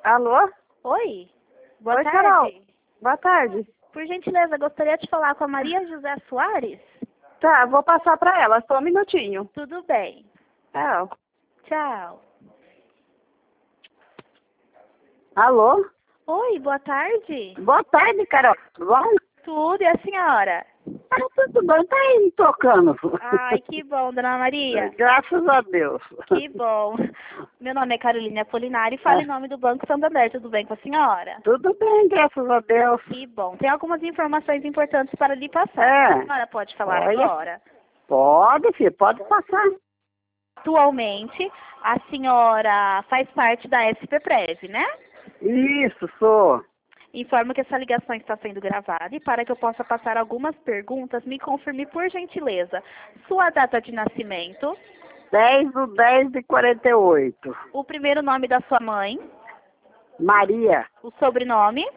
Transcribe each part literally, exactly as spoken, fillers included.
Alô? Oi, boa Oi, tarde. Carol. Boa tarde. Por gentileza, gostaria de falar com a Maria José Soares? Tá, vou passar pra ela, só um minutinho. Tudo bem. Tchau. Tchau. Alô? Oi, boa tarde. Boa tarde, Carol. Tudo bom? Tudo, e a senhora? Ah, tudo bom, tá aí tocando. Ai, que bom, dona Maria. Graças a Deus. Que bom. Meu nome é Carolina Apolinário e falo É. em nome do Banco Santander. Tudo bem com a senhora? Tudo bem, graças a Deus. Que bom. Tem algumas informações importantes para lhe passar. É. A senhora pode falar Olha. agora? Pode, filho, pode passar. Atualmente, a senhora faz parte da S P Prev, né? Isso, sou. Informo que essa ligação está sendo gravada e para que eu possa passar algumas perguntas, me confirme por gentileza sua data de nascimento, dez do dez de quarenta e oito. o primeiro nome da sua mãe, Maria. o sobrenome,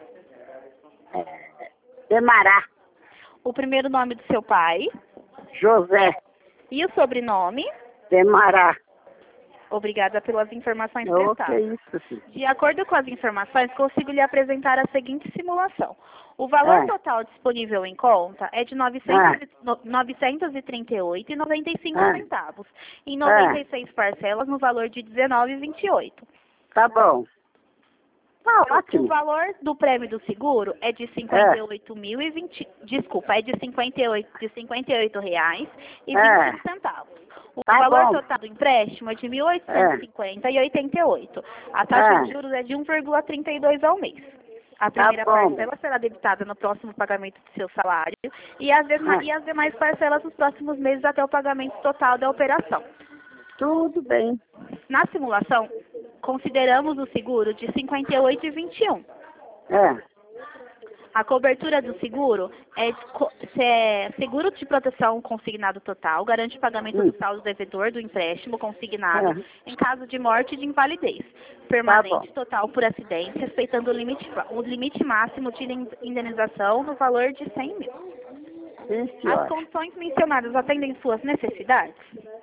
É, Demará. o primeiro nome do seu pai José. e o sobrenome. Demará. Obrigada pelas informações O que é prestadas. isso, filho? De acordo com as informações, consigo lhe apresentar a seguinte simulação. O valor É. total disponível em conta é de novecentos e- no- novecentos e trinta e oito reais e noventa e cinco É. centavos, em noventa e seis parcelas no valor de dezenove reais e vinte e oito centavos. Tá bom. Tá O ótimo. valor do prêmio do seguro é de cinquenta e oito mil e vinte, desculpa, é de cinquenta e oito, de cinquenta e oito reais e vinte e cinco centavos. O Tá valor bom. total do empréstimo é de mil oitocentos e cinquenta reais e oitenta e oito centavos. A taxa É. de juros é de um vírgula trinta e dois ao mês. A Tá primeira bom. parcela será debitada no próximo pagamento do seu salário e as, dema- É. e as demais parcelas nos próximos meses até o pagamento total da operação. Tudo bem. Na simulação, consideramos o seguro de cinquenta e oito reais e vinte e um centavos. É. A cobertura do seguro é, de co- se é seguro de proteção consignado total, garante o pagamento Hum. do saldo devedor do empréstimo consignado É. em caso de morte e de invalidez permanente total por acidente, respeitando o limite, o limite máximo de inen- indenização no valor de cem mil. Sim, As senhora. condições mencionadas atendem suas necessidades?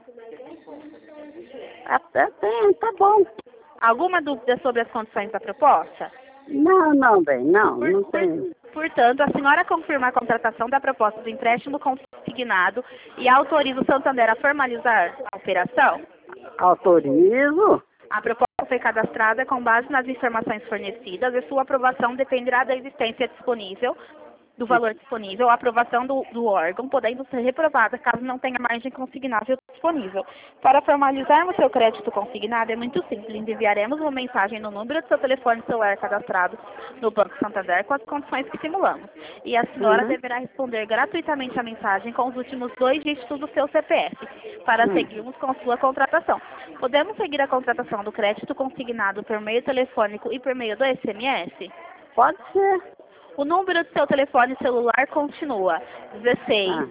Até tem, tá bom. Alguma dúvida sobre as condições da proposta? Não, não, bem, não, Por- não por- tem. Portanto, a senhora confirma a contratação da proposta do empréstimo consignado e autoriza o Santander a formalizar a operação? Autorizo? A proposta foi cadastrada com base nas informações fornecidas e sua aprovação dependerá da existência disponível, do valor disponível, a aprovação do, do órgão, podendo ser reprovada caso não tenha margem consignável disponível. Para formalizarmos seu crédito consignado é muito simples. Enviaremos uma mensagem no número do seu telefone celular cadastrado no Banco Santander com as condições que simulamos. E a senhora Uhum. deverá responder gratuitamente a mensagem com os últimos dois dígitos do seu C P F, para Hum. seguirmos com sua contratação. Podemos seguir a contratação do crédito consignado por meio telefônico e por meio do S M S? Pode ser. O número do seu telefone celular continua dezesseis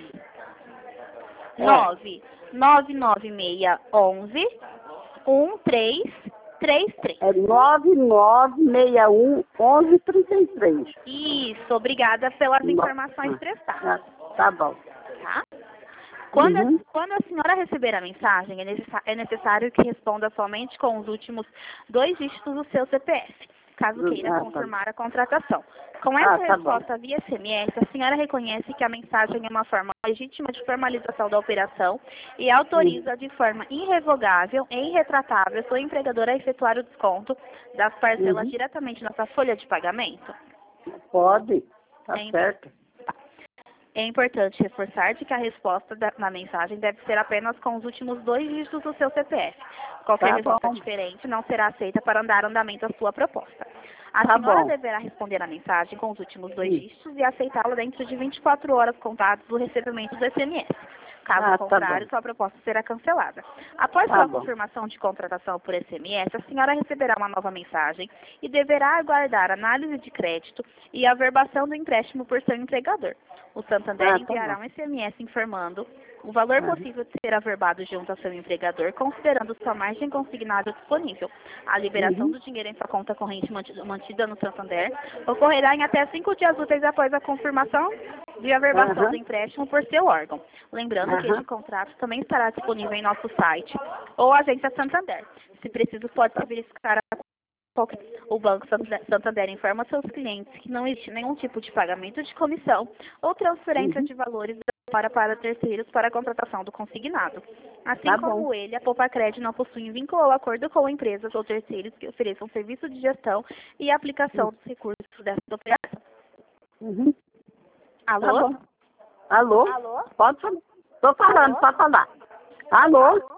É. nove nove nove seis onze um três três três. É nove nove seis um onze trinta e três. Isso, obrigada pelas No- informações Ah, prestadas, tá bom. tá? Quando, Uhum. a, quando a senhora receber a mensagem, é, necessa- é necessário que responda somente com os últimos dois dígitos do seu C P F, caso Hum, queira ah, tá. confirmar a contratação. Com essa Ah, tá bom. resposta via S M S, a senhora reconhece que a mensagem é uma forma legítima de formalização da operação e autoriza de forma irrevogável e irretratável sua empregadora a efetuar o desconto das parcelas Uhum. diretamente na sua folha de pagamento? Pode. Tá É certo. É importante reforçar de que a resposta da, na mensagem deve ser apenas com os últimos dois dígitos do seu C P F. Qualquer Tá resposta bom. diferente não será aceita para dar andamento à sua proposta. A Tá senhora bom. deverá responder a mensagem com os últimos dois Sim. dígitos e aceitá-la dentro de vinte e quatro horas contadas do recebimento do S M S. Caso Ah, tá contrário, bom. sua proposta será cancelada. Após Tá sua bom. confirmação de contratação por S M S, a senhora receberá uma nova mensagem e deverá aguardar análise de crédito e averbação do empréstimo por seu empregador. O Santander Ah, tá enviará bom. um S M S informando o valor Aham. possível de ser averbado junto ao seu empregador, considerando sua margem consignável disponível. A liberação Uhum. do dinheiro em sua conta corrente manti- mantida no Santander ocorrerá em até cinco dias úteis após a confirmação de averbação Aham. do empréstimo por seu órgão. Lembrando que Aham. este contrato também estará disponível em nosso site ou agência Santander. Se preciso, pode verificar a O Banco Santander informa seus clientes que não existe nenhum tipo de pagamento de comissão ou transferência Uhum. de valores para, para terceiros para a contratação do consignado. Assim Tá como bom. ele, a Popacred não possui vínculo ou acordo com empresas ou terceiros que ofereçam serviço de gestão e aplicação dos recursos dessa operação. Uhum. Alô? Tá bom. Alô? Alô? Pode falar. Tô falando, Alô? pode falar. Alô?